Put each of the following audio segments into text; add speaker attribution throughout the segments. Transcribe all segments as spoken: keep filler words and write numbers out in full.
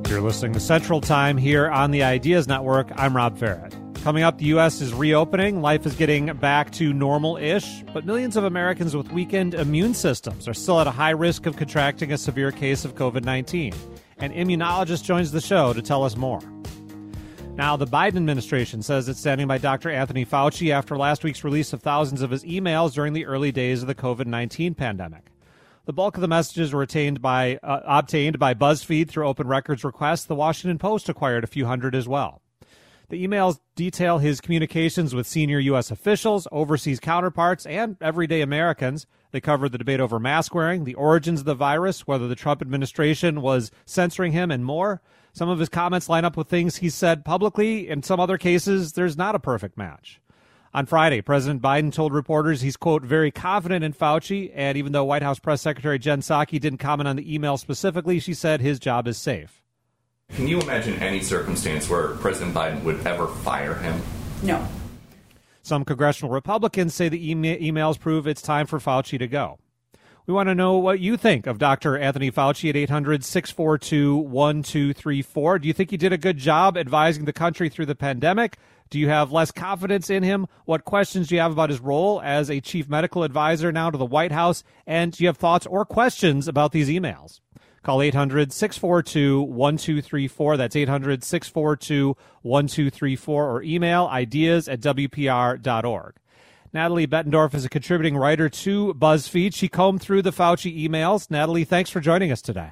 Speaker 1: You're listening to Central Time here on the Ideas Network. I'm Rob Farrett. Coming up, the U S is reopening. Life is getting back to normal-ish, but millions of Americans with weakened immune systems are still at a high risk of contracting a severe case of covid nineteen. An immunologist joins the show to tell us more. Now, the Biden administration says it's standing by Doctor Anthony Fauci after last week's release of thousands of his emails during the early days of the covid nineteen pandemic. The bulk of the messages were obtained by, uh, obtained by BuzzFeed through open records requests. The Washington Post acquired a few hundred as well. The emails detail his communications with senior U S officials, overseas counterparts, and everyday Americans. They cover the debate over mask wearing, the origins of the virus, whether the Trump administration was censoring him, and more. Some of his comments line up with things he said publicly. In some other cases, there's not a perfect match. On Friday, President Biden told reporters he's, quote, very confident in Fauci, and even though White House Press Secretary Jen Psaki didn't comment on the email specifically, she said his job is safe.
Speaker 2: Can you imagine any circumstance where President Biden would ever fire him?
Speaker 3: No.
Speaker 1: Some congressional Republicans say the email emails prove it's time for Fauci to go. We want to know what you think of Doctor Anthony Fauci at eight hundred, six four two, one two three four. Do you think he did a good job advising the country through the pandemic? Do you have less confidence in him? What questions do you have about his role as a chief medical advisor now to the White House? And do you have thoughts or questions about these emails? Call eight hundred, six four two, one two three four. That's eight hundred, six four two, one two three four, or email ideas at W P R dot org. Natalie Bettendorf is a contributing writer to BuzzFeed. She combed through the Fauci emails. Natalie, thanks for joining us today.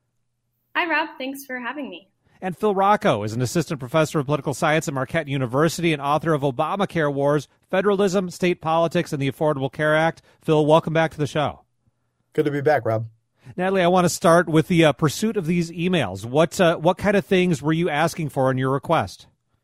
Speaker 4: Hi, Rob. Thanks for having me.
Speaker 1: And Phil Rocco is an assistant professor of political science at Marquette University and author of Obamacare Wars, Federalism, State Politics, and the Affordable Care Act. Phil, welcome back to the show.
Speaker 5: Good to be back, Rob.
Speaker 1: Natalie, I want to start with the uh, pursuit of these emails. What uh, what kind of things were you asking for in your request?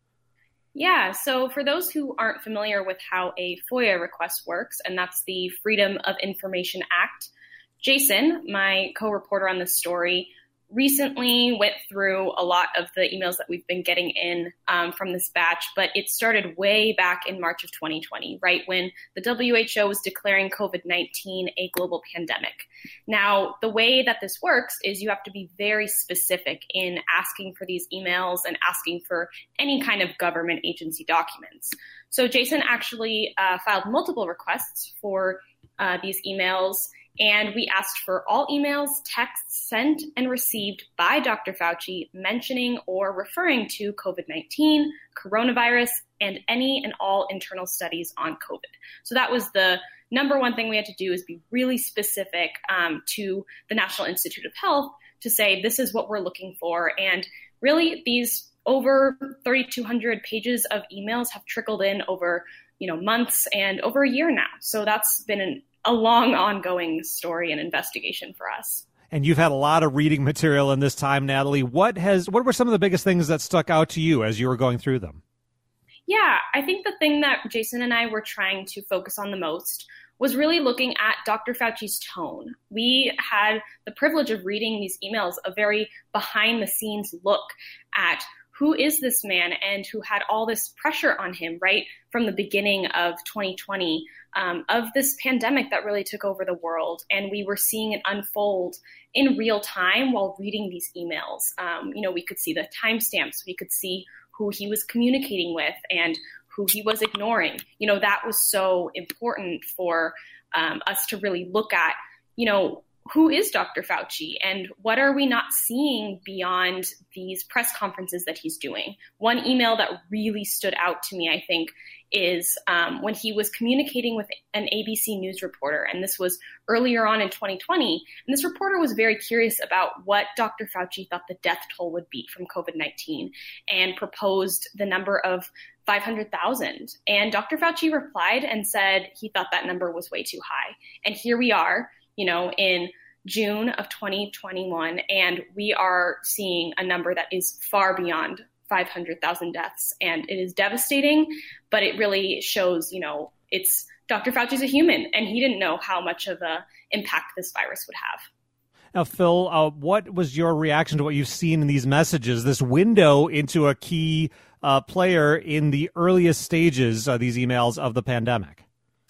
Speaker 4: Yeah, so for those who aren't familiar with how a FOIA request works, and that's the Freedom of Information Act, Jason, my co-reporter on this story, recently went through a lot of the emails that we've been getting in um, from this batch, but it started way back in March of twenty twenty, right when the W H O was declaring covid nineteen a global pandemic. Now, the way that this works is you have to be very specific in asking for these emails and asking for any kind of government agency documents. So Jason actually uh, filed multiple requests for uh, these emails, and we asked for all emails, texts sent and received by Doctor Fauci mentioning or referring to covid nineteen, coronavirus, and any and all internal studies on COVID. So that was the number one thing we had to do, is be really specific um, to the National Institute of Health to say this is what we're looking for. And really, these over thirty-two hundred pages of emails have trickled in over, you know, months and over a year now. So that's been an a long ongoing story and investigation for us.
Speaker 1: And you've had a lot of reading material in this time, Natalie. What has what were some of the biggest things that stuck out to you as you were going through them?
Speaker 4: Yeah, I think the thing that Jason and I were trying to focus on the most was really looking at Doctor Fauci's tone. We had the privilege of reading these emails, a very behind the scenes look at who is this man and who had all this pressure on him right from the beginning of twenty twenty, um, of this pandemic that really took over the world. And we were seeing it unfold in real time while reading these emails. Um, you know, we could see the timestamps, we could see who he was communicating with and who he was ignoring. You know, that was so important for um, us to really look at, you know, who is Doctor Fauci and what are we not seeing beyond these press conferences that he's doing? One email that really stood out to me, I think, is um, when he was communicating with an A B C News reporter, and this was earlier on in twenty twenty, and this reporter was very curious about what Doctor Fauci thought the death toll would be from covid nineteen and proposed the number of five hundred thousand. And Doctor Fauci replied and said he thought that number was way too high. And here we are, you know, in June of twenty twenty-one, and we are seeing a number that is far beyond five hundred thousand deaths. And it is devastating, but it really shows, you know, it's Doctor Fauci's a human, and he didn't know how much of an impact this virus would have.
Speaker 1: Now, Phil, uh, what was your reaction to what you've seen in these messages, this window into a key uh, player in the earliest stages of these emails of the pandemic?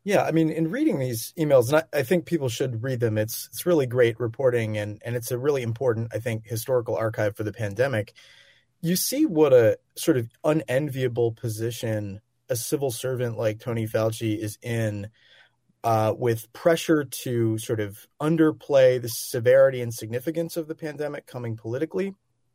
Speaker 3: Yeah, I mean, in reading these emails, and I, I think people should read them, it's it's really great reporting, and, and it's a really important, I think, historical archive for the pandemic. You see what a sort of unenviable position a civil servant like Tony Fauci is in, uh, with pressure to sort of underplay the severity and significance of the pandemic coming politically,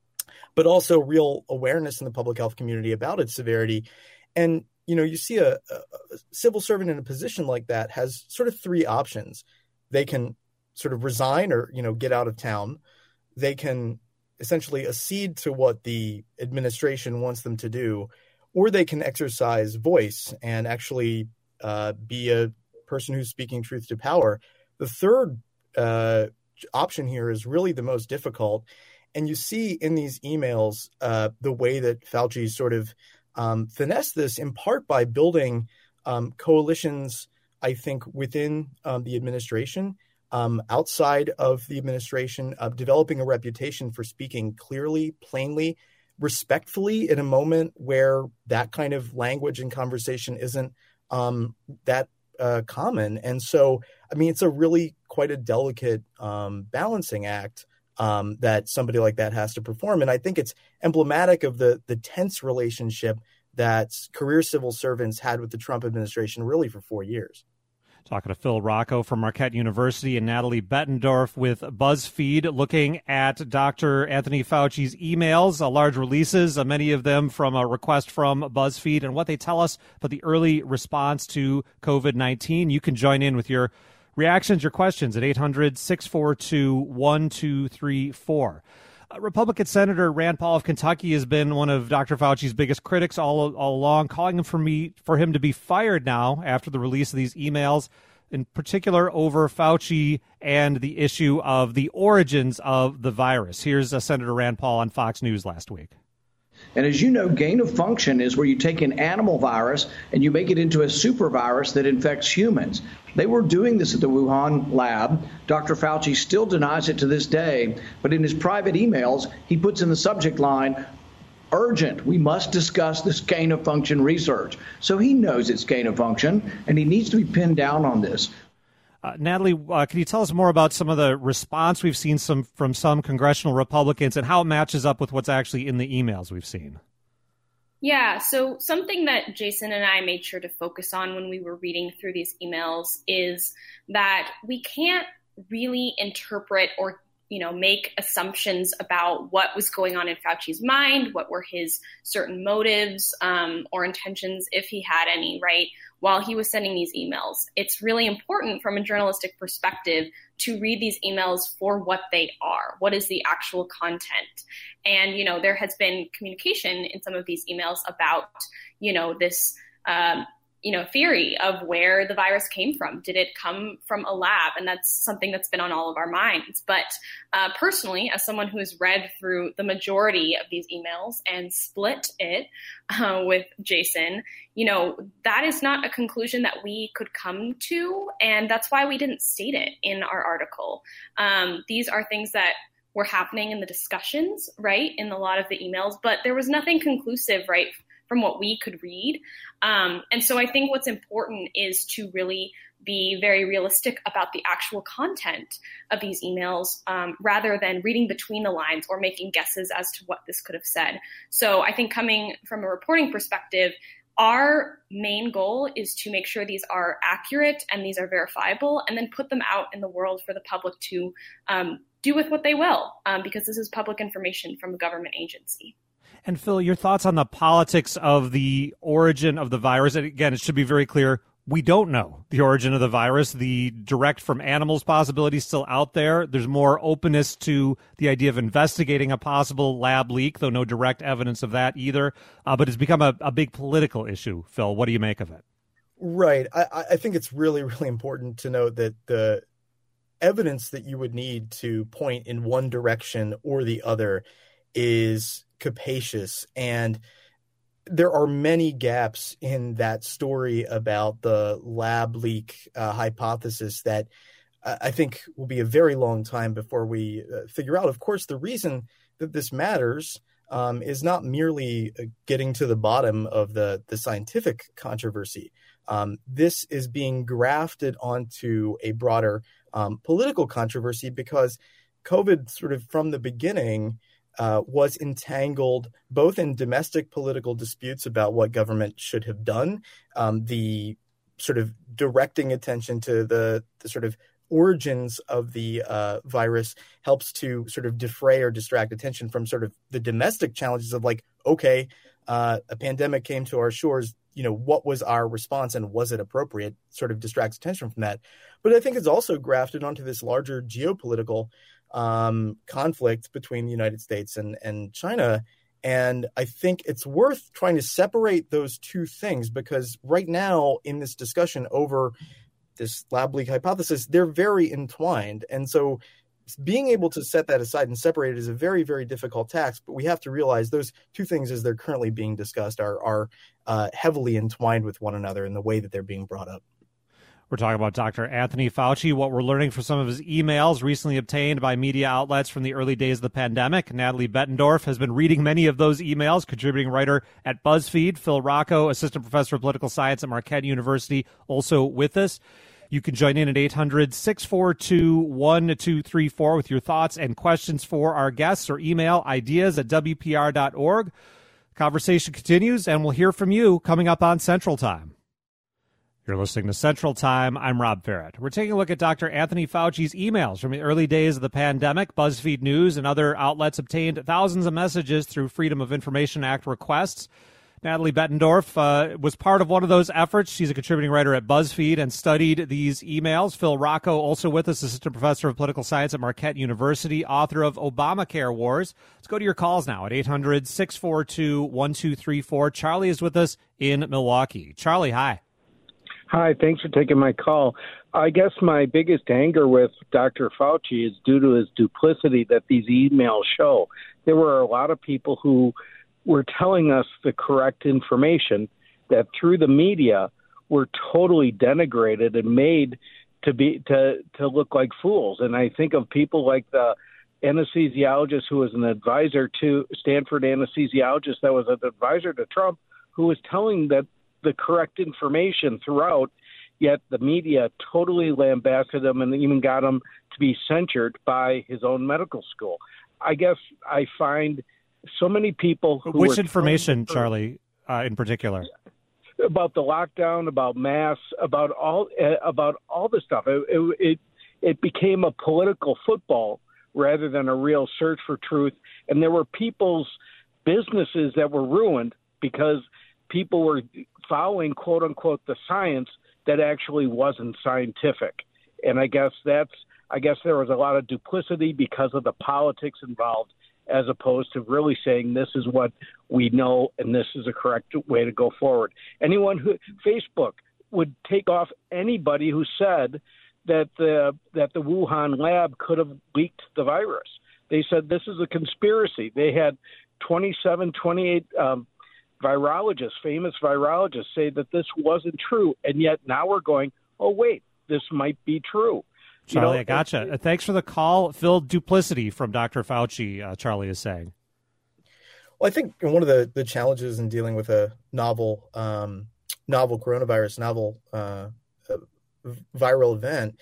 Speaker 3: but also real awareness in the public health community about its severity. And you know, you see a, a civil servant in a position like that has sort of three options. They can sort of resign or, you know, get out of town. They can essentially accede to what the administration wants them to do, or they can exercise voice and actually uh, be a person who's speaking truth to power. The third uh, option here is really the most difficult. And you see in these emails uh, the way that Fauci sort of Um, finesse this in part by building um, coalitions, I think, within um, the administration, um, outside of the administration, uh, developing a reputation for speaking clearly, plainly, respectfully in a moment where that kind of language and conversation isn't um, that uh, common. And so, I mean, it's a really quite a delicate um, balancing act Um, that somebody like that has to perform. And I think it's emblematic of the the tense relationship that career civil servants had with the Trump administration really for four years.
Speaker 1: Talking to Phil Rocco from Marquette University and Natalie Bettendorf with BuzzFeed, looking at Doctor Anthony Fauci's emails, uh, large releases, uh, many of them from a request from BuzzFeed, and what they tell us about the early response to COVID nineteen. You can join in with your reactions, your questions at eight hundred, six four two, one two three four. Uh, Republican Senator Rand Paul of Kentucky has been one of Doctor Fauci's biggest critics all, all along, calling him for me for him to be fired now after the release of these emails, in particular over Fauci and the issue of the origins of the virus. Here's uh, Senator Rand Paul on Fox News last week.
Speaker 5: And as you know, gain of function is where you take an animal virus and you make it into a super virus that infects humans. They were doing this at the Wuhan lab. Doctor Fauci still denies it to this day. But in his private emails, he puts in the subject line, urgent, we must discuss this gain of function research. So he knows it's gain of function, and he needs to be pinned down on this.
Speaker 1: Uh, Natalie, uh, can you tell us more about some of the response we've seen some from some congressional Republicans and how it matches up with what's actually in the emails we've seen?
Speaker 4: Yeah, so something that Jason and I made sure to focus on when we were reading through these emails is that we can't really interpret or, you know, make assumptions about what was going on in Fauci's mind, what were his certain motives um, or intentions, if he had any, right, while he was sending these emails. It's really important from a journalistic perspective to read these emails for what they are. What is the actual content? And, you know, there has been communication in some of these emails about, you know, this, um, you know, theory of where the virus came from. Did it come from a lab? And that's something that's been on all of our minds. But uh, personally, as someone who has read through the majority of these emails and split it uh, with Jason, you know, that is not a conclusion that we could come to. And that's why we didn't state it in our article. Um, these are things that were happening in the discussions, right, in a lot of the emails, but there was nothing conclusive, right, from what we could read. Um, and so I think what's important is to really be very realistic about the actual content of these emails um, rather than reading between the lines or making guesses as to what this could have said. So I think coming from a reporting perspective, our main goal is to make sure these are accurate and these are verifiable and then put them out in the world for the public to um, do with what they will, um, because this is public information from a government agency.
Speaker 1: And Phil, your thoughts on the politics of the origin of the virus? And again, it should be very clear, we don't know the origin of the virus. The direct from animals possibility is still out there. There's more openness to the idea of investigating a possible lab leak, though no direct evidence of that either. Uh, but it's become a, a big political issue. Phil, what do you make of it?
Speaker 3: Right. I, I think it's really, really important to note that the evidence that you would need to point in one direction or the other is capacious, and there are many gaps in that story about the lab leak uh, hypothesis that uh, I think will be a very long time before we uh, figure out. Of course, the reason that this matters um, is not merely uh, getting to the bottom of the, the scientific controversy. Um, this is being grafted onto a broader um, political controversy because COVID sort of from the beginning uh, was entangled both in domestic political disputes about what government should have done, um, the sort of directing attention to the, the sort of origins of the uh, virus helps to sort of defray or distract attention from sort of the domestic challenges of like, okay, uh, a pandemic came to our shores, you know, what was our response and was it appropriate? Sort of distracts attention from that. But I think it's also grafted onto this larger geopolitical um, conflict between the United States and, and China. And I think it's worth trying to separate those two things because right now in this discussion over this lab leak hypothesis, they're very entwined. And so being able to set that aside and separate it is a very, very difficult task. But we have to realize those two things as they're currently being discussed are, are uh, heavily entwined with one another in the way that they're being brought up.
Speaker 1: We're talking about Doctor Anthony Fauci, what we're learning from some of his emails recently obtained by media outlets from the early days of the pandemic. Natalie Bettendorf has been reading many of those emails, contributing writer at BuzzFeed. Phil Rocco, assistant professor of political science at Marquette University, also with us. You can join in at eight hundred, six four two, one two three four with your thoughts and questions for our guests or email ideas at W P R dot org. Conversation continues, and we'll hear from you coming up on Central Time. You're listening to Central Time. I'm Rob Ferret. We're taking a look at Doctor Anthony Fauci's emails from the early days of the pandemic. BuzzFeed News and other outlets obtained thousands of messages through Freedom of Information Act requests. Natalie Bettendorf uh, was part of one of those efforts. She's a contributing writer at BuzzFeed and studied these emails. Phil Rocco, also with us, assistant professor of political science at Marquette University, author of Obamacare Wars. Let's go to your calls now at eight hundred, six four two, one two three four. Charlie is with us in Milwaukee. Charlie, hi.
Speaker 6: Hi, thanks for taking my call. I guess my biggest anger with Doctor Fauci is due to his duplicity that these emails show. There were a lot of people who were telling us the correct information that through the media were totally denigrated and made to be to, to look like fools. And I think of people like the anesthesiologist who was an advisor to Stanford anesthesiologist that was an advisor to Trump, who was telling that the correct information throughout, yet the media totally lambasted him and even got him to be censured by his own medical school. I guess I find so many people who
Speaker 1: Which information, Charlie, uh, in particular?
Speaker 6: About the lockdown, about masks, about all uh, about all this stuff. It, it it it became a political football rather than a real search for truth. And there were people's businesses that were ruined because people were following, quote unquote, the science that actually wasn't scientific. And I guess that's, I guess there was a lot of duplicity because of the politics involved, as opposed to really saying this is what we know and this is a correct way to go forward. Anyone who, Facebook would take off anybody who said that the, that the Wuhan lab could have leaked the virus. They said this is a conspiracy. They had twenty-seven, twenty-eight um, virologists, famous virologists, say that this wasn't true, and yet now we're going, oh, wait, this might be true.
Speaker 1: Charlie, you know, I gotcha.
Speaker 6: It,
Speaker 1: Thanks for the call. Phil, duplicity from Doctor Fauci, uh, Charlie is saying.
Speaker 3: Well, I think one of the, the challenges in dealing with a novel um, novel coronavirus, novel uh, viral event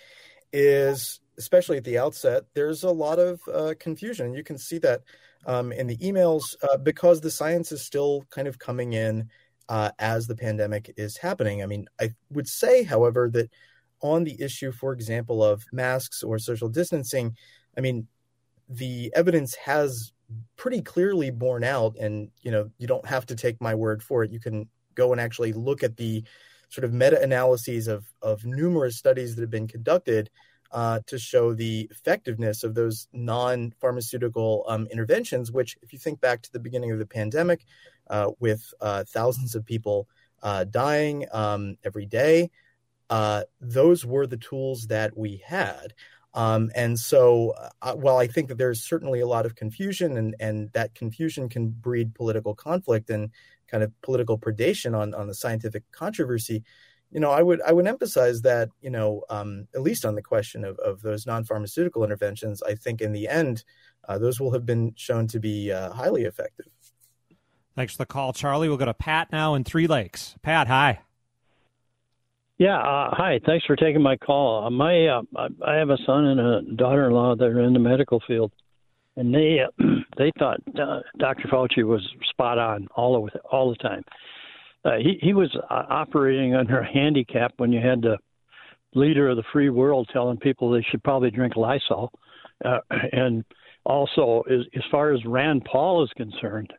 Speaker 3: is, especially at the outset, there's a lot of uh, confusion. You can see that Um, in the emails, uh, because the science is still kind of coming in uh, as the pandemic is happening. I mean, I would say, however, that on the issue, for example, of masks or social distancing, I mean, the evidence has pretty clearly borne out, and, you know, you don't have to take my word for it. You can go and actually look at the sort of meta-analyses of, of numerous studies that have been conducted Uh, to show the effectiveness of those non-pharmaceutical um, interventions, which, if you think back to the beginning of the pandemic, uh, with uh, thousands of people uh, dying um, every day, uh, those were the tools that we had. Um, and so uh, while I think that there's certainly a lot of confusion, and, and that confusion can breed political conflict and kind of political predation on, on the scientific controversy, you know, I would I would emphasize that, you know, um, at least on the question of, of those non-pharmaceutical interventions, I think in the end, uh, those will have been shown to be uh, highly effective.
Speaker 1: Thanks for the call, Charlie. We'll go to Pat now in Three Lakes. Pat, hi.
Speaker 7: Yeah, uh, hi. Thanks for taking my call. Uh, my uh, I have a son and a daughter-in-law that are in the medical field, and they uh, they thought uh, Doctor Fauci was spot on all of all the time. Uh, he he was uh, operating under a handicap when you had the leader of the free world telling people they should probably drink Lysol, uh, and also as as far as Rand Paul is concerned.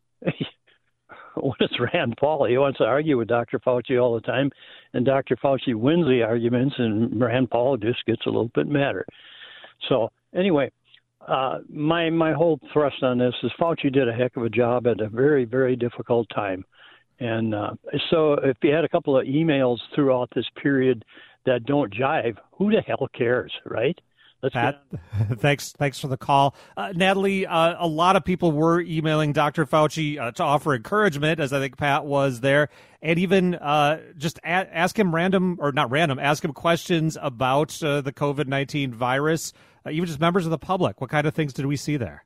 Speaker 7: What is Rand Paul? He wants to argue with Doctor Fauci all the time, and Doctor Fauci wins the arguments, and Rand Paul just gets a little bit madder. So anyway, uh, my my whole thrust on this is Fauci did a heck of a job at a very, very difficult time. And uh, so if you had a couple of emails throughout this period that don't jive, who the hell cares, right? Let's
Speaker 1: Pat, thanks thanks for the call. Uh, Natalie, uh, a lot of people were emailing Doctor Fauci uh, to offer encouragement, as I think Pat was there, and even uh, just a- ask him random, or not random, ask him questions about uh, the COVID nineteen virus, uh, even just members of the public. What kind of things did we see there?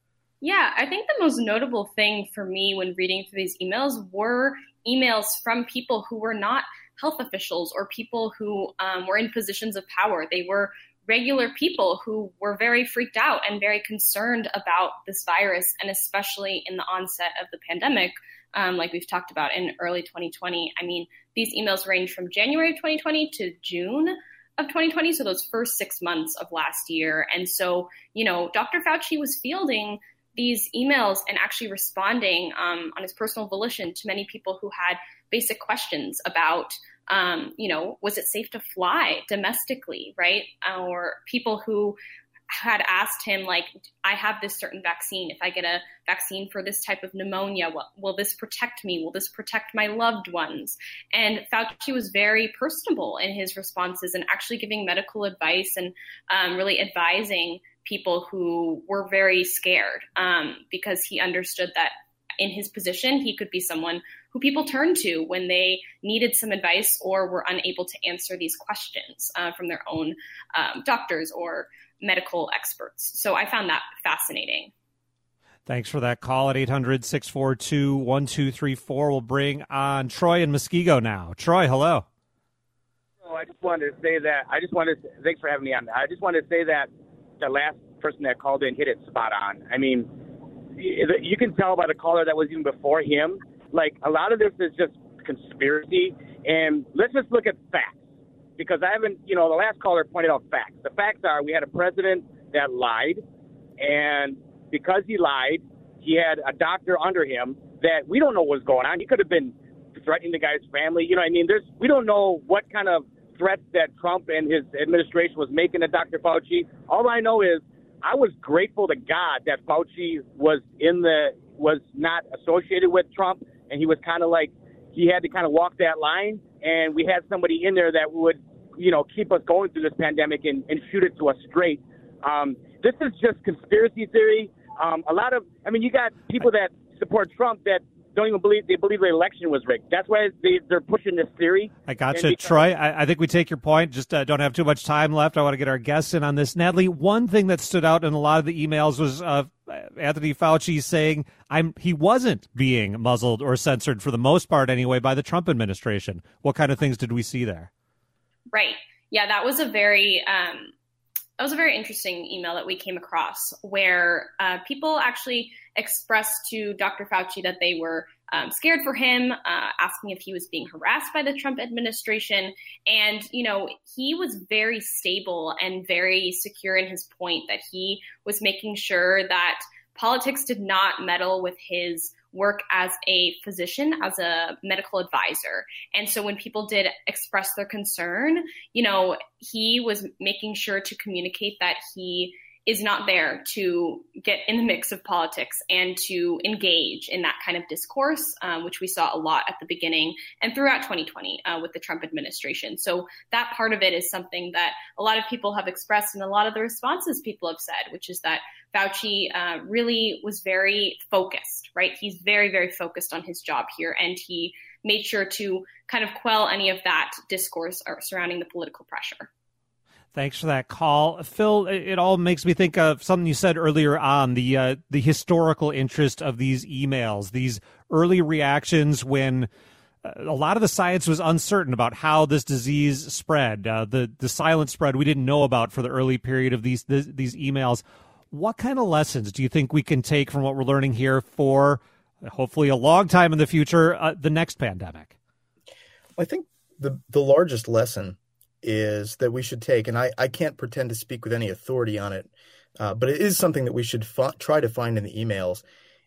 Speaker 4: Yeah, I think the most notable thing for me when reading through these emails were emails from people who were not health officials or people who um, were in positions of power. They were regular people who were very freaked out and very concerned about this virus, and especially in the onset of the pandemic, um, like we've talked about in early twenty twenty. I mean, these emails range from January of twenty twenty to June of twenty twenty, so those first six months of last year. And so, you know, Doctor Fauci was fielding these emails and actually responding um, on his personal volition to many people who had basic questions about Um, you know, was it safe to fly domestically, right? Or people who had asked him, like, I have this certain vaccine. If I get a vaccine for this type of pneumonia, what, will this protect me? Will this protect my loved ones? And Fauci was very personable in his responses and actually giving medical advice and um, really advising people who were very scared um, because he understood that in his position, he could be someone who people turned to when they needed some advice or were unable to answer these questions uh, from their own um, doctors or medical experts. So I found that fascinating.
Speaker 1: Thanks for that call at eight hundred, six four two, one two three four. We'll bring on Troy in Muskego now. Troy, hello.
Speaker 8: Oh, I just wanted to say that. I just wanted to, thanks for having me on. I just wanted to say that the last person that called in hit it spot on. I mean, you can tell by the caller that was even before him, like a lot of this is just conspiracy. And let's just look at facts, because I haven't, you know, the last caller pointed out facts. The facts are we had a president that lied, and because he lied, he had a doctor under him that we don't know what's going on. He could have been threatening the guy's family. You know what I mean? There's, we don't know what kind of threats that Trump and his administration was making to Doctor Fauci. All I know is I was grateful to God that Fauci was in the was not associated with Trump, and he was kind of like he had to kind of walk that line, and we had somebody in there that would, you know, keep us going through this pandemic and, and shoot it to us straight. Um, this is just conspiracy theory. Um, a lot of, I mean, you got people that support Trump that don't even believe they believe the election was rigged. That's why they, they're pushing this theory.
Speaker 1: I got you, Troy. I, I think we take your point. Just uh, don't have too much time left. I want to get our guests in on this. Natalie, one thing that stood out in a lot of the emails was uh, Anthony Fauci saying I'm he wasn't being muzzled or censored, for the most part anyway, by the Trump administration. What kind of things did we see there?
Speaker 4: Right. Yeah, that was a very um, that was a very interesting email that we came across, where uh, people actually expressed to Doctor Fauci that they were um, scared for him, uh, asking if he was being harassed by the Trump administration. And, you know, he was very stable and very secure in his point that he was making sure that politics did not meddle with his work as a physician, as a medical advisor. And so when people did express their concern, you know, he was making sure to communicate that he is not there to get in the mix of politics and to engage in that kind of discourse, um, which we saw a lot at the beginning and throughout twenty twenty uh, with the Trump administration. So that part of it is something that a lot of people have expressed, and a lot of the responses people have said, which is that Fauci uh, really was very focused, right? He's very, very focused on his job here, and he made sure to kind of quell any of that discourse surrounding the political pressure.
Speaker 1: Thanks for that call. Phil, it all makes me think of something you said earlier on, the uh, the historical interest of these emails, these early reactions when a lot of the science was uncertain about how this disease spread. Uh, the the silent spread we didn't know about for the early period of these this, these emails. What kind of lessons do you think we can take from what we're learning here for hopefully a long time in the future, uh, the next pandemic?
Speaker 3: I think the the largest lesson is that we should take, and I, I can't pretend to speak with any authority on it, uh, but it is something that we should f- try to find in the emails,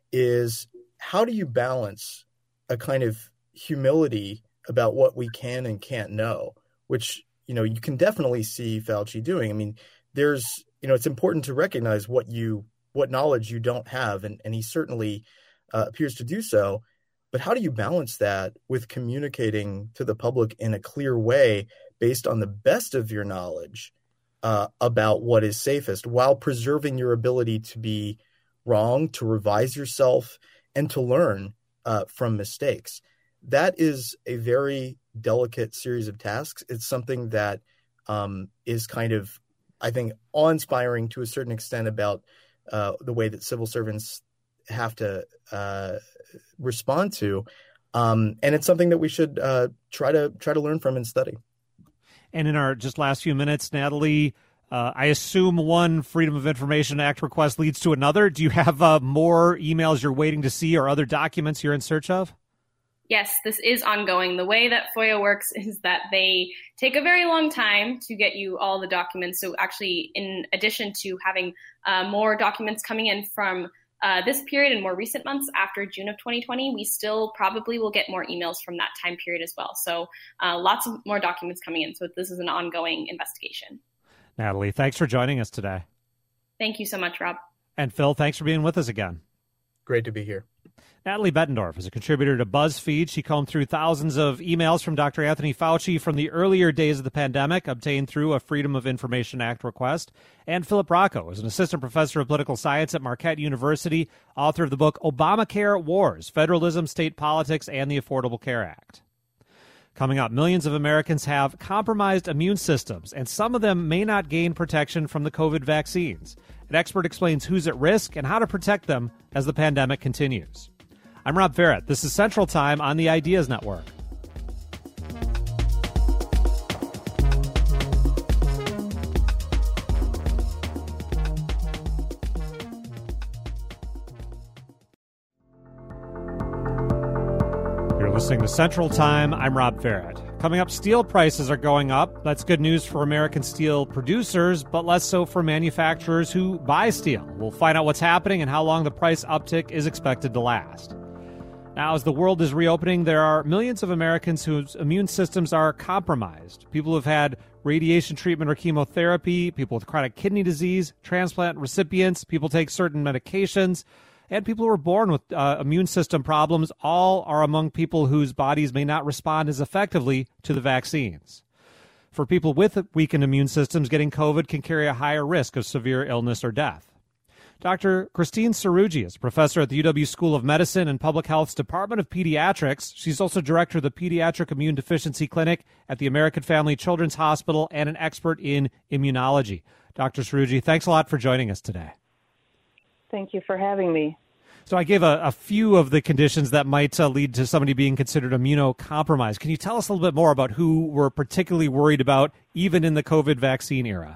Speaker 3: is how do you balance a kind of humility about what we can and can't know, which, you know, you can definitely see Fauci doing. I mean, there's, you know, it's important to recognize what you, what knowledge you don't have. And, and he certainly uh, appears to do so. But how do you balance that with communicating to the public in a clear way based on the best of your knowledge uh, about what is safest, while preserving your ability to be wrong, to revise yourself, and to learn uh, from mistakes? That is a very delicate series of tasks. It's something that um, is kind of, I think, awe-inspiring to a certain extent about uh, the way that civil servants have to uh, respond to. Um, and it's something that we should uh, try to try to learn from and study.
Speaker 1: And in our just last few minutes, Natalie, uh, I assume one Freedom of Information Act request leads to another. Do you have uh, more emails you're waiting to see or other documents you're in search of?
Speaker 4: Yes, this is ongoing. The way that FOIA works is that they take a very long time to get you all the documents. So actually, in addition to having uh, more documents coming in from uh, this period and more recent months after June of twenty twenty, we still probably will get more emails from that time period as well. So uh, lots of more documents coming in. So this is an ongoing investigation.
Speaker 1: Natalie, thanks for joining us today.
Speaker 4: Thank you so much, Rob.
Speaker 1: And Phil, thanks for being with us again.
Speaker 3: Great to be here.
Speaker 1: Natalie Bettendorf is a contributor to BuzzFeed. She combed through thousands of emails from Doctor Anthony Fauci from the earlier days of the pandemic, obtained through a Freedom of Information Act request. And Philip Rocco is an assistant professor of political science at Marquette University, author of the book Obamacare Wars, Federalism, State Politics, and the Affordable Care Act. Coming up, millions of Americans have compromised immune systems, and some of them may not gain protection from the COVID vaccines. An expert explains who's at risk and how to protect them as the pandemic continues. I'm Rob Ferrett. This is Central Time on the Ideas Network. You're listening to Central Time. I'm Rob Ferrett. Coming up, steel prices are going up. That's good news for American steel producers, but less so for manufacturers who buy steel. We'll find out what's happening and how long the price uptick is expected to last. Now, as the world is reopening, there are millions of Americans whose immune systems are compromised. People who've had radiation treatment or chemotherapy, people with chronic kidney disease, transplant recipients, people take certain medications, and people who are born with uh, immune system problems all are among people whose bodies may not respond as effectively to the vaccines. For people with weakened immune systems, getting COVID can carry a higher risk of severe illness or death. Doctor Christine Ceruggi is a professor at the U W School of Medicine and Public Health's Department of Pediatrics. She's also director of the Pediatric Immune Deficiency Clinic at the American Family Children's Hospital and an expert in immunology. Doctor Ceruggi, thanks a lot for joining us today.
Speaker 9: Thank you for having me.
Speaker 1: So I gave a, a few of the conditions that might uh, lead to somebody being considered immunocompromised. Can you tell us a little bit more about who we're particularly worried about, even in the COVID vaccine era?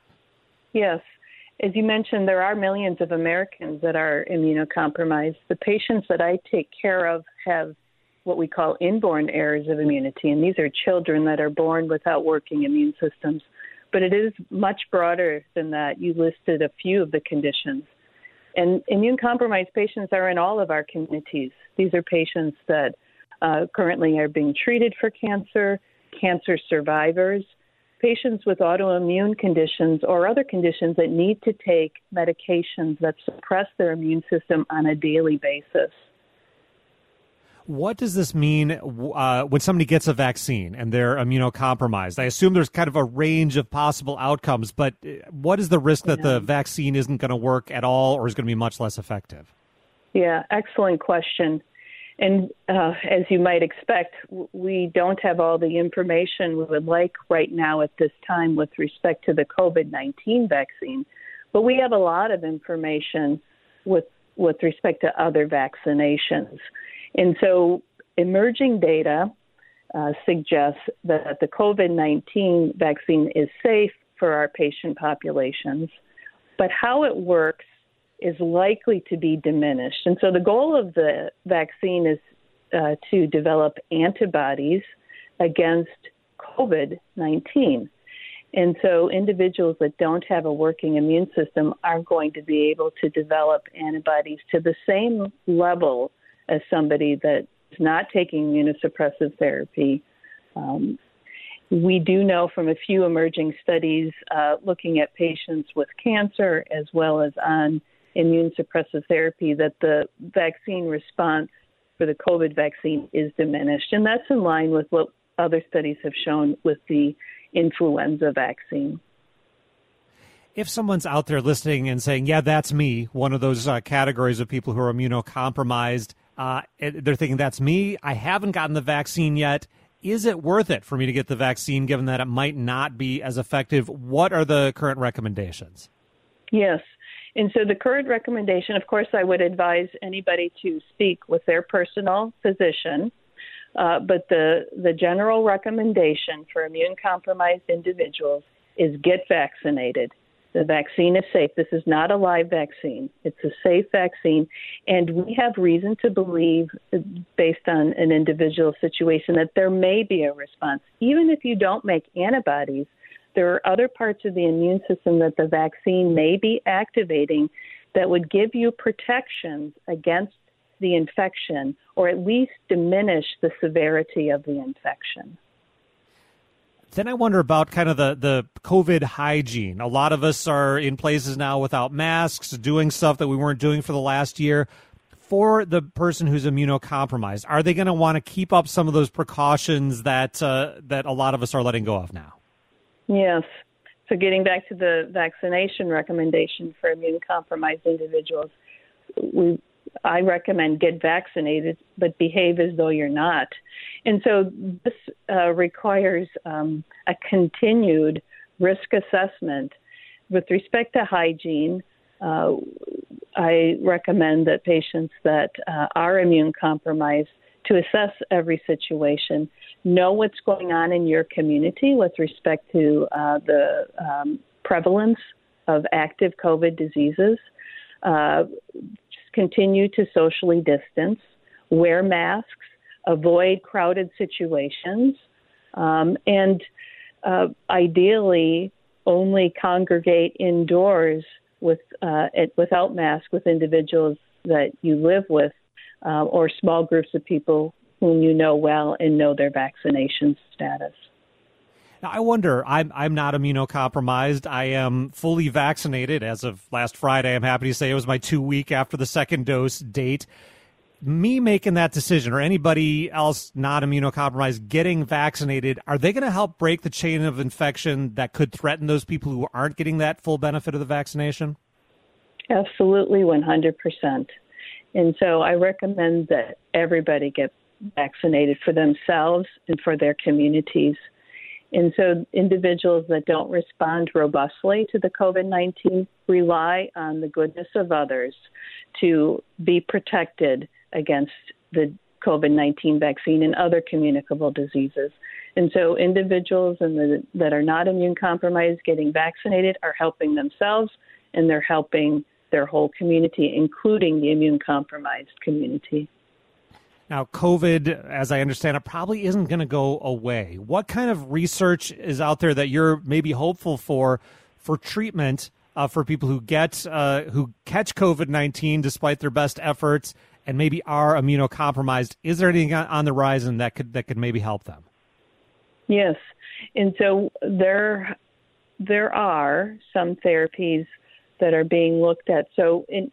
Speaker 9: Yes. As you mentioned, there are millions of Americans that are immunocompromised. The patients that I take care of have what we call inborn errors of immunity, and these are children that are born without working immune systems. But it is much broader than that. You listed a few of the conditions. And immune-compromised patients are in all of our communities. These are patients that uh, currently are being treated for cancer, cancer survivors, patients with autoimmune conditions or other conditions that need to take medications that suppress their immune system on a daily basis.
Speaker 1: What does this mean uh, when somebody gets a vaccine and they're immunocompromised? I assume there's kind of a range of possible outcomes, but what is the risk that
Speaker 9: yeah.
Speaker 1: the vaccine isn't going to work at all or is going to be much less effective?
Speaker 9: Yeah, excellent question. And uh, as you might expect, we don't have all the information we would like right now at this time with respect to the COVID nineteen vaccine, but we have a lot of information with with respect to other vaccinations. And so emerging data uh, suggests that the COVID nineteen vaccine is safe for our patient populations, but how it works is likely to be diminished. And so the goal of the vaccine is uh, to develop antibodies against COVID nineteen. And so individuals that don't have a working immune system aren't going to be able to develop antibodies to the same level as somebody that is not taking immunosuppressive therapy. Um, we do know from a few emerging studies uh, looking at patients with cancer as well as on immune suppressive therapy that the vaccine response for the COVID vaccine is diminished. And that's in line with what other studies have shown with the influenza vaccine.
Speaker 1: If someone's out there listening and saying, yeah, that's me, one of those uh, categories of people who are immunocompromised, uh, they're thinking, that's me, I haven't gotten the vaccine yet. Is it worth it for me to get the vaccine given that it might not be as effective? What are the current recommendations?
Speaker 9: Yes. And so the current recommendation, of course, I would advise anybody to speak with their personal physician. Uh, but the, the general recommendation for immune-compromised individuals is get vaccinated. The vaccine is safe. This is not a live vaccine. It's a safe vaccine. And we have reason to believe, based on an individual situation, that there may be a response. Even if you don't make antibodies, there are other parts of the immune system that the vaccine may be activating that would give you protections against the infection, or at least diminish the severity of the infection.
Speaker 1: Then I wonder about kind of the, the COVID hygiene. A lot of us are in places now without masks, doing stuff that we weren't doing for the last year. For the person who's immunocompromised, are they going to want to keep up some of those precautions that uh, that a lot of us are letting go of now?
Speaker 9: Yes. So getting back to the vaccination recommendation for immune-compromised individuals, we I recommend get vaccinated, but behave as though you're not. And so this uh, requires um, a continued risk assessment. With respect to hygiene, uh, I recommend that patients that uh, are immune compromised to assess every situation, know what's going on in your community with respect to uh, the um, prevalence of active COVID diseases, uh, continue to socially distance, wear masks, avoid crowded situations, um, and uh, ideally only congregate indoors with uh, it, without masks with individuals that you live with uh, or small groups of people whom you know well and know their vaccination status.
Speaker 1: Now, I wonder, I'm I'm not immunocompromised. I am fully vaccinated as of last Friday. I'm happy to say it was my two week after the second dose date. Me making that decision, or anybody else not immunocompromised getting vaccinated, are they going to help break the chain of infection that could threaten those people who aren't getting that full benefit of the vaccination?
Speaker 9: Absolutely, one hundred percent. And so I recommend that everybody get vaccinated for themselves and for their communities. And so individuals that don't respond robustly to the COVID nineteen rely on the goodness of others to be protected against the COVID nineteen vaccine and other communicable diseases. And so individuals in the, that are not immune compromised getting vaccinated are helping themselves, and they're helping their whole community, including the immune compromised community.
Speaker 1: Now, COVID, as I understand it, probably isn't going to go away. What kind of research is out there that you're maybe hopeful for for treatment uh, for people who get uh, who catch COVID nineteen despite their best efforts and maybe are immunocompromised? Is there anything on the horizon that could that could maybe help them?
Speaker 9: Yes, and so there there are some therapies that are being looked at. So in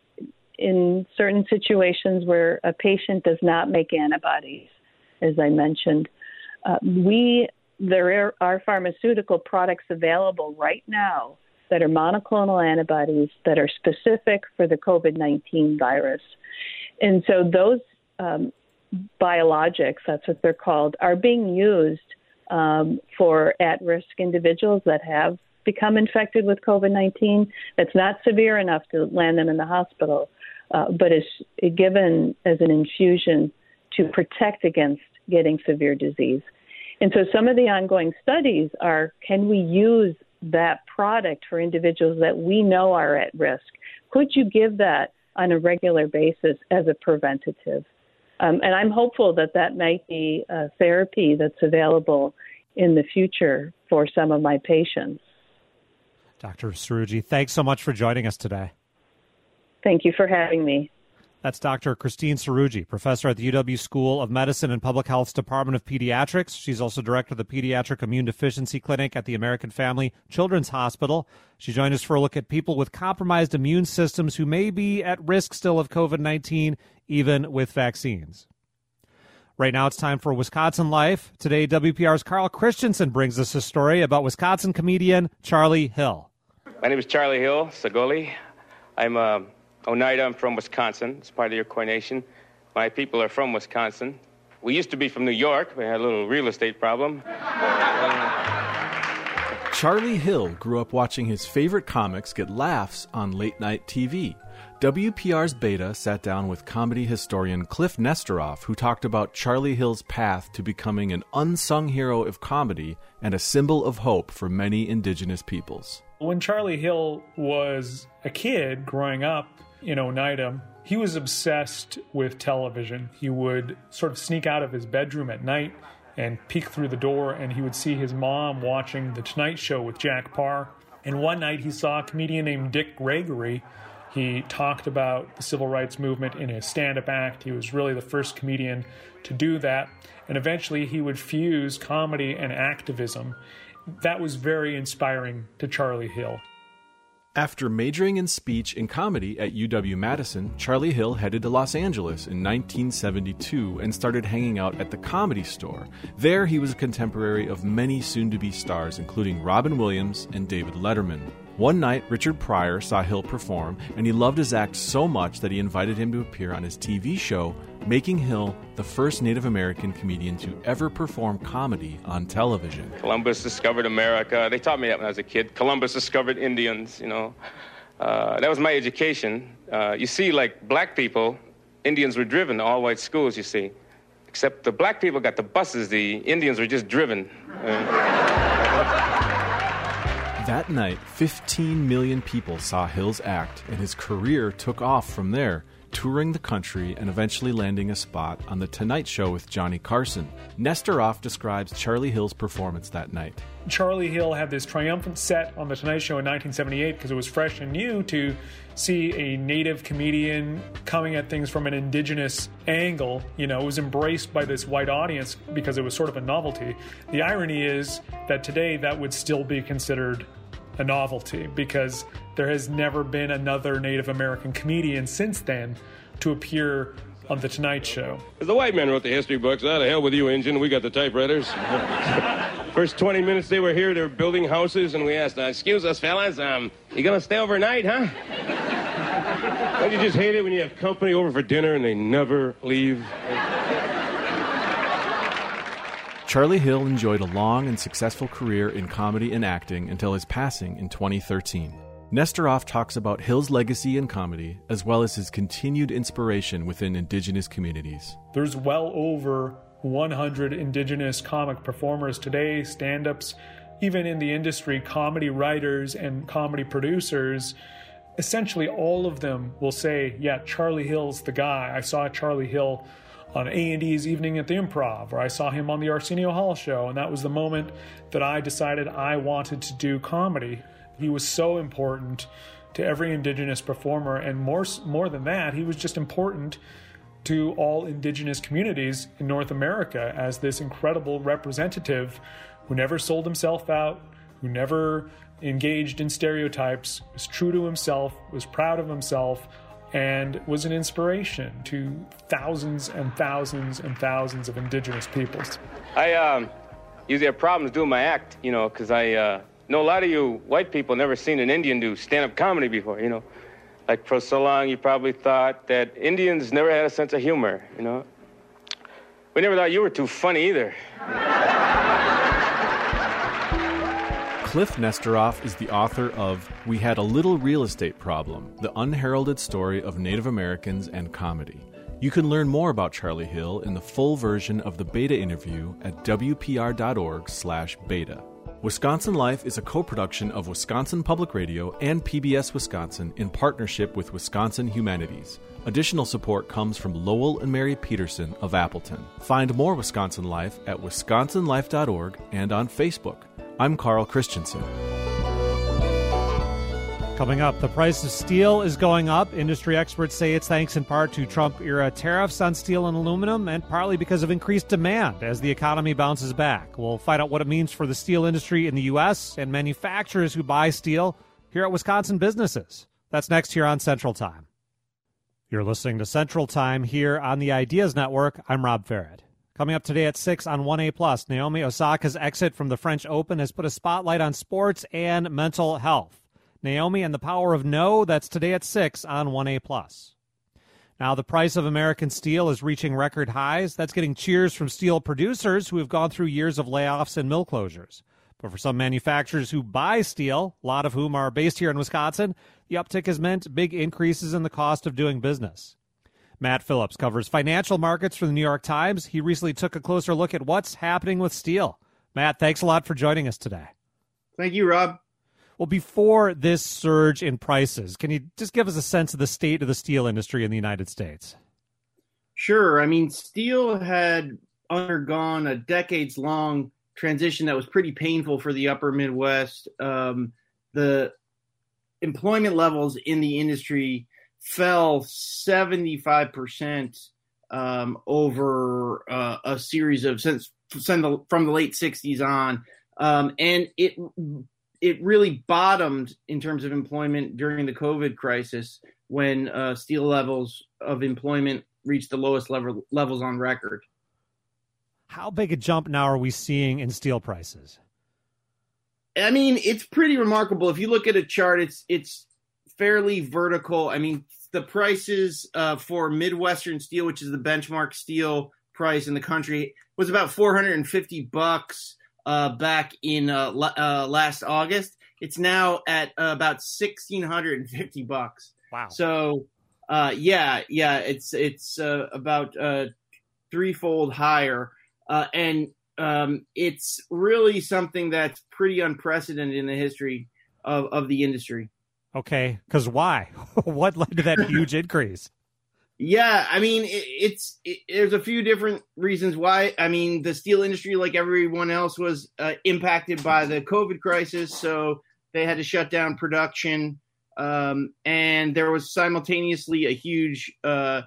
Speaker 9: in certain situations where a patient does not make antibodies, as I mentioned, uh, we there are pharmaceutical products available right now that are monoclonal antibodies that are specific for the COVID nineteen virus. And so those um, biologics, that's what they're called, are being used um, for at-risk individuals that have become infected with COVID nineteen. That's not severe enough to land them in the hospital, uh, but is given as an infusion to protect against getting severe disease. And so some of the ongoing studies are, can we use that product for individuals that we know are at risk? Could you give that on a regular basis as a preventative? Um, and I'm hopeful that that might be a therapy that's available in the future for some of my patients.
Speaker 1: Doctor Sarougi, thanks so much for joining us today.
Speaker 9: Thank you for having me.
Speaker 1: That's Doctor Christine Sarougi, professor at the U W School of Medicine and Public Health's Department of Pediatrics. She's also director of the Pediatric Immune Deficiency Clinic at the American Family Children's Hospital. She joined us for a look at people with compromised immune systems who may be at risk still of COVID nineteen, even with vaccines. Right now, it's time for Wisconsin Life. Today, W P R's Carl Christensen brings us a story about Wisconsin comedian Charlie Hill.
Speaker 10: My name is Charlie Hill, Sagoli. I'm a Oneida. I'm from Wisconsin. It's part of your coronation. My people are from Wisconsin. We used to be from New York. We had a little real estate problem.
Speaker 11: Charlie Hill grew up watching his favorite comics get laughs on late-night T V. W P R's Beta sat down with comedy historian Cliff Nesteroff, who talked about Charlie Hill's path to becoming an unsung hero of comedy and a symbol of hope for many indigenous peoples.
Speaker 12: When Charlie Hill was a kid growing up in Oneida, he was obsessed with television. He would sort of sneak out of his bedroom at night and peek through the door, and he would see his mom watching The Tonight Show with Jack Parr. And one night he saw a comedian named Dick Gregory. He talked about the civil rights movement in his stand-up act. He was really the first comedian to do that. And eventually he would fuse comedy and activism. That was very inspiring to Charlie Hill.
Speaker 11: After majoring in speech and comedy at U W-Madison, Charlie Hill headed to Los Angeles in nineteen seventy-two and started hanging out at the Comedy Store. There, he was a contemporary of many soon-to-be stars, including Robin Williams and David Letterman. One night, Richard Pryor saw Hill perform, and he loved his act so much that he invited him to appear on his T V show, making Hill the first Native American comedian to ever perform comedy on television.
Speaker 10: Columbus discovered America. They taught me that when I was a kid. Columbus discovered Indians, you know. Uh, that was my education. Uh, you see, like black people, Indians were driven to all-white schools, you see. Except the black people got the buses. The Indians were just driven. Uh,
Speaker 11: That night, fifteen million people saw Hill's act, and his career took off from there, touring the country and eventually landing a spot on The Tonight Show with Johnny Carson. Nesteroff describes Charlie Hill's performance that night.
Speaker 12: Charlie Hill had this triumphant set on The Tonight Show in nineteen seventy-eight because it was fresh and new to see a native comedian coming at things from an indigenous angle. You know, it was embraced by this white audience because it was sort of a novelty. The irony is that today that would still be considered a novelty because there has never been another Native American comedian since then to appear on The Tonight Show.
Speaker 13: As the white men wrote the history books, out of hell with you, Injun, we got the typewriters. First twenty minutes they were here, they were building houses, and we asked, uh, excuse us, fellas, um, you gonna stay overnight, huh? Don't you just hate it when you have company over for dinner and they never leave?
Speaker 11: Charlie Hill enjoyed a long and successful career in comedy and acting until his passing in twenty thirteen. Nesteroff talks about Hill's legacy in comedy, as well as his continued inspiration within indigenous communities.
Speaker 12: There's well over one hundred indigenous comic performers today, stand-ups, even in the industry, comedy writers and comedy producers. Essentially all of them will say, yeah, Charlie Hill's the guy. I saw Charlie Hill on A and E's Evening at the Improv, or I saw him on the Arsenio Hall show, and that was the moment that I decided I wanted to do comedy. He was so important to every indigenous performer, and more, more than that, he was just important to all indigenous communities in North America as this incredible representative who never sold himself out, who never engaged in stereotypes, was true to himself, was proud of himself, and was an inspiration to thousands and thousands and thousands of indigenous peoples.
Speaker 10: I um, usually have problems doing my act, you know, because I uh, know a lot of you white people never seen an Indian do stand-up comedy before, you know. Like for so long you probably thought that Indians never had a sense of humor, you know. We never thought you were too funny either.
Speaker 11: Cliff Nesteroff is the author of We Had a Little Real Estate Problem, the unheralded story of Native Americans and comedy. You can learn more about Charlie Hill in the full version of the beta interview at w p r dot org slash beta. Wisconsin Life is a co-production of Wisconsin Public Radio and P B S Wisconsin in partnership with Wisconsin Humanities. Additional support comes from Lowell and Mary Peterson of Appleton. Find more Wisconsin Life at wisconsin life dot org and on Facebook. I'm Carl Christensen.
Speaker 1: Coming up, the price of steel is going up. Industry experts say it's thanks in part to Trump-era tariffs on steel and aluminum, and partly because of increased demand as the economy bounces back. We'll find out what it means for the steel industry in the U S and manufacturers who buy steel here at Wisconsin Businesses. That's next here on Central Time. You're listening to Central Time here on the Ideas Network. I'm Rob Farrett. Coming up today at six on one A plus, Naomi Osaka's exit from the French Open has put a spotlight on sports and mental health. Naomi and the Power of No, that's today at six on one A plus. Now, the price of American steel is reaching record highs. That's getting cheers from steel producers who have gone through years of layoffs and mill closures. But for some manufacturers who buy steel, a lot of whom are based here in Wisconsin, the uptick has meant big increases in the cost of doing business. Matt Phillips covers financial markets for the New York Times. He recently took a closer look at what's happening with steel. Matt, thanks a lot for joining us today.
Speaker 14: Thank you, Rob.
Speaker 1: Well, before this surge in prices, can you just give us a sense of the state of the steel industry in the United States?
Speaker 14: Sure. I mean, steel had undergone a decades-long transition that was pretty painful for the upper Midwest. Um, the employment levels in the industry fell seventy-five percent um, over uh, a series of since from the, from the late sixties on. Um, and it it really bottomed in terms of employment during the COVID crisis when uh, steel levels of employment reached the lowest level, levels on record.
Speaker 1: How big a jump now are we seeing in steel prices?
Speaker 14: I mean, it's pretty remarkable. If you look at a chart, it's it's fairly vertical. I mean, the prices uh, for Midwestern steel, which is the benchmark steel price in the country, was about four hundred fifty bucks uh, back in uh, l- uh, last August. It's now at uh, about one thousand six hundred fifty bucks.
Speaker 1: Wow.
Speaker 14: So, uh, yeah, yeah, it's it's uh, about uh, threefold higher, uh, and um, it's really something that's pretty unprecedented in the history of, of the industry.
Speaker 1: Okay, because why? What led to that huge increase?
Speaker 14: Yeah, I mean, it, it's it, there's a few different reasons why. I mean, the steel industry, like everyone else, was uh, impacted by the COVID crisis, so they had to shut down production, um, and there was simultaneously a huge uh,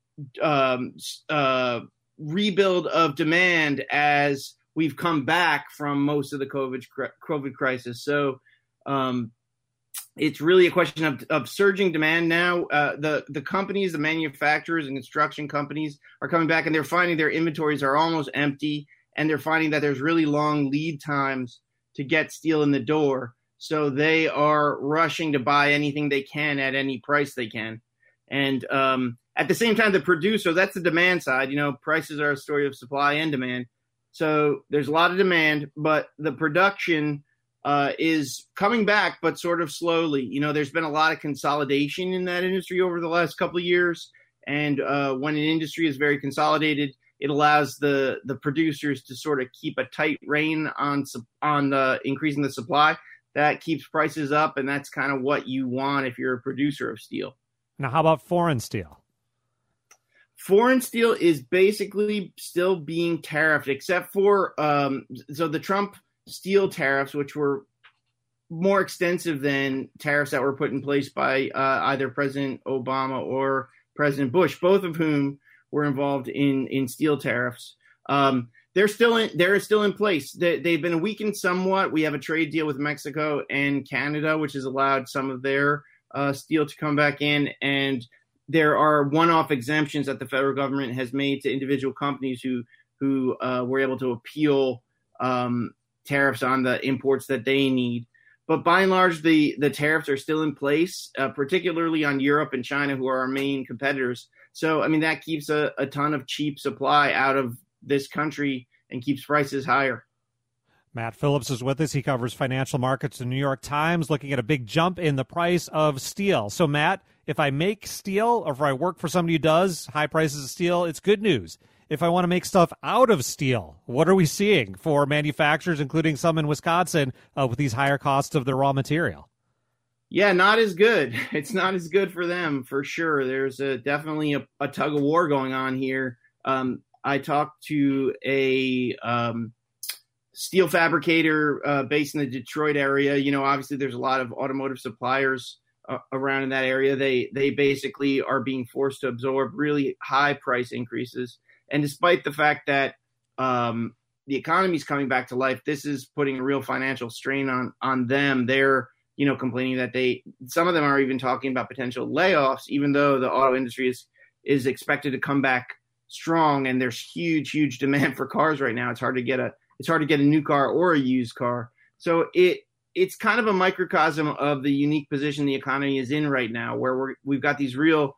Speaker 14: um, uh, rebuild of demand as we've come back from most of the COVID COVID crisis. So. Um, It's really a question of, of surging demand now. Uh, the, the companies, the manufacturers and construction companies are coming back, and they're finding their inventories are almost empty, and they're finding that there's really long lead times to get steel in the door. So they are rushing to buy anything they can at any price they can. And um, at the same time, the producer, that's the demand side. You know, prices are a story of supply and demand. So there's a lot of demand, but the production Uh, is coming back, but sort of slowly. You know, there's been a lot of consolidation in that industry over the last couple of years. And uh, when an industry is very consolidated, it allows the, the producers to sort of keep a tight rein on, on the increasing the supply. That keeps prices up, and that's kind of what you want if you're a producer of steel.
Speaker 1: Now, how about foreign steel?
Speaker 14: Foreign steel is basically still being tariffed, except for um, so the Trump steel tariffs, which were more extensive than tariffs that were put in place by uh, either President Obama or President Bush, both of whom were involved in, in steel tariffs. Um, they're still in, they're still in place. They, they've been weakened somewhat. We have a trade deal with Mexico and Canada, which has allowed some of their uh, steel to come back in. And there are one-off exemptions that the federal government has made to individual companies who who uh, were able to appeal um, tariffs on the imports that they need. But by and large, the, the tariffs are still in place, uh, particularly on Europe and China, who are our main competitors. So, I mean, that keeps a, a ton of cheap supply out of this country and keeps prices higher.
Speaker 1: Matt Phillips is with us. He covers financial markets in the New York Times, looking at a big jump in the price of steel. So, Matt, if I make steel or if I work for somebody who does high prices of steel, it's good news. If I want to make stuff out of steel, what are we seeing for manufacturers, including some in Wisconsin, uh, with these higher costs of their raw material?
Speaker 14: Yeah, not as good. It's not as good for them, for sure. There's a, definitely a, a tug of war going on here. Um, I talked to a um, steel fabricator uh, based in the Detroit area. You know, obviously there's a lot of automotive suppliers uh, around in that area. They they basically are being forced to absorb really high price increases. And despite the fact that um, the economy is coming back to life, this is putting a real financial strain on on them. They're, you know, complaining that they, some of them are even talking about potential layoffs, even though the auto industry is is expected to come back strong. And there's huge, huge demand for cars right now. It's hard to get a It's hard to get a new car or a used car. So it it's kind of a microcosm of the unique position the economy is in right now, where we're, we've got these real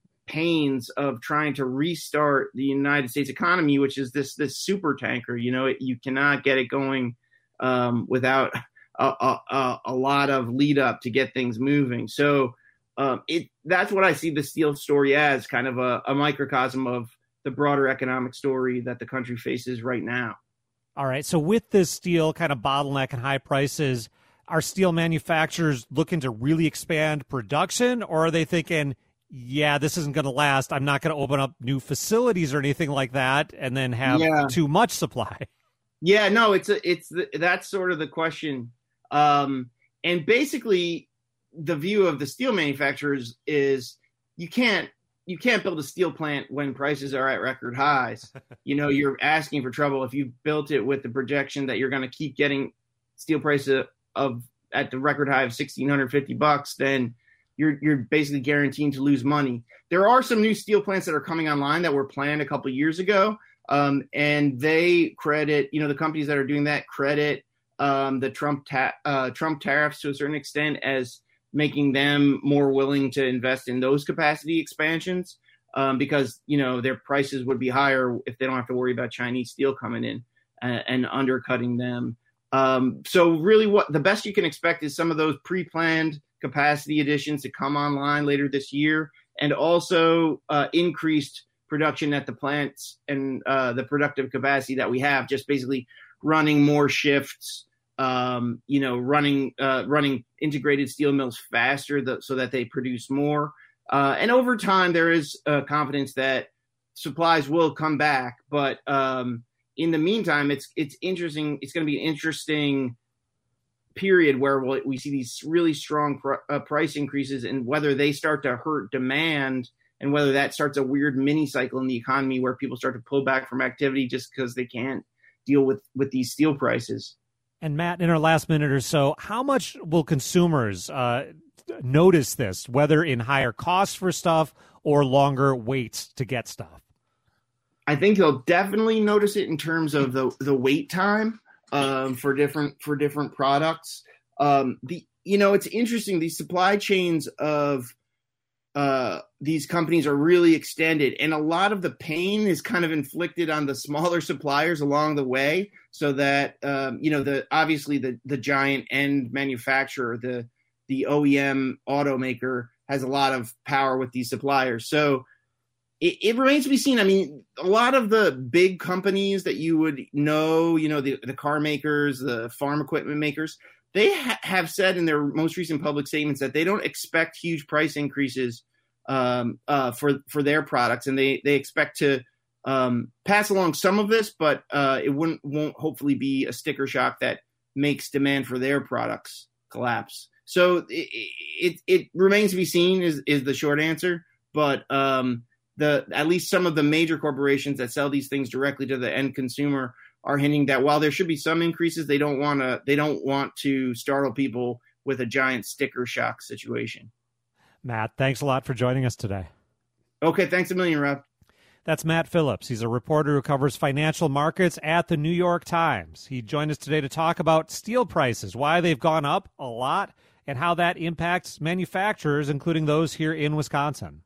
Speaker 14: pains of trying to restart the United States economy, which is this this super tanker. You know, it, you cannot get it going um, without a, a, a lot of lead up to get things moving. So um, it that's what I see the steel story as, kind of a, a microcosm of the broader economic story that the country faces right now.
Speaker 1: All right. So with this steel kind of bottleneck and high prices, are steel manufacturers looking to really expand production, or are they thinking, yeah, this isn't going to last, I'm not going to open up new facilities or anything like that and then have yeah. too much supply?
Speaker 14: Yeah, no, it's a, it's the, that's sort of the question. Um, and basically the view of the steel manufacturers is you can't, you can't build a steel plant when prices are at record highs. You know, you're asking for trouble if you built it with the projection that you're going to keep getting steel prices of at the record high of sixteen fifty bucks, then you're you're basically guaranteed to lose money. There are some new steel plants that are coming online that were planned a couple of years ago, um, and they credit, you know, the companies that are doing that credit um, the Trump ta- uh, Trump tariffs to a certain extent as making them more willing to invest in those capacity expansions um, because, you know, their prices would be higher if they don't have to worry about Chinese steel coming in and, and undercutting them. Um, so really what the best you can expect is some of those pre-planned capacity additions to come online later this year, and also uh, increased production at the plants and uh, the productive capacity that we have, just basically running more shifts, um, you know, running uh, running integrated steel mills faster th- so that they produce more. Uh, and over time, there is uh, confidence that supplies will come back. But um, in the meantime, it's it's interesting. It's going to be an interesting period where we'll, we see these really strong pr- uh, price increases, and whether they start to hurt demand and whether that starts a weird mini cycle in the economy where people start to pull back from activity just because they can't deal with, with these steel prices.
Speaker 1: And Matt, in our last minute or so, how much will consumers uh, notice this, whether in higher costs for stuff or longer waits to get stuff?
Speaker 14: I think they'll definitely notice it in terms of the, the wait time um, for different for different products. Um, the you know, it's interesting. These supply chains of uh, these companies are really extended, and a lot of the pain is kind of inflicted on the smaller suppliers along the way. So that um, you know, the obviously the the giant end manufacturer, the the O E M automaker, has a lot of power with these suppliers. So it, it remains to be seen. I mean, a lot of the big companies that you would know, you know, the, the car makers, the farm equipment makers, they ha- have said in their most recent public statements that they don't expect huge price increases um, uh, for for their products, and they they expect to um, pass along some of this, but uh, it wouldn't won't hopefully be a sticker shock that makes demand for their products collapse. So it it, it remains to be seen is is the short answer, but um, the at least some of the major corporations that sell these things directly to the end consumer are hinting that while there should be some increases, they don't want to they don't want to startle people with a giant sticker shock situation.
Speaker 1: Matt, thanks a lot for joining us today.
Speaker 14: Okay, thanks a million, Rob.
Speaker 1: That's Matt Phillips. He's a reporter who covers financial markets at the New York Times. He joined us today to talk about steel prices, why they've gone up a lot, and how that impacts manufacturers, including those here in Wisconsin.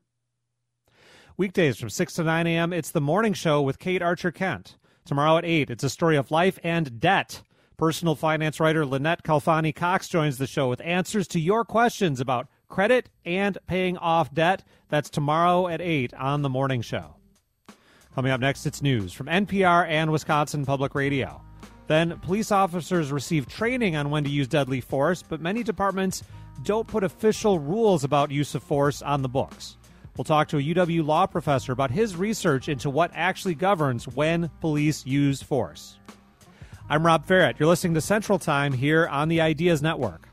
Speaker 1: Weekdays from six to nine a.m., it's The Morning Show with Kate Archer-Kent. Tomorrow at eight, it's a story of life and debt. Personal finance writer Lynette Calfani-Cox joins the show with answers to your questions about credit and paying off debt. That's tomorrow at eight on The Morning Show. Coming up next, it's news from N P R and Wisconsin Public Radio. Then, police officers receive training on when to use deadly force, but many departments don't put official rules about use of force on the books. We'll talk to a U W law professor about his research into what actually governs when police use force. I'm Rob Ferrett. You're listening to Central Time here on the Ideas Network.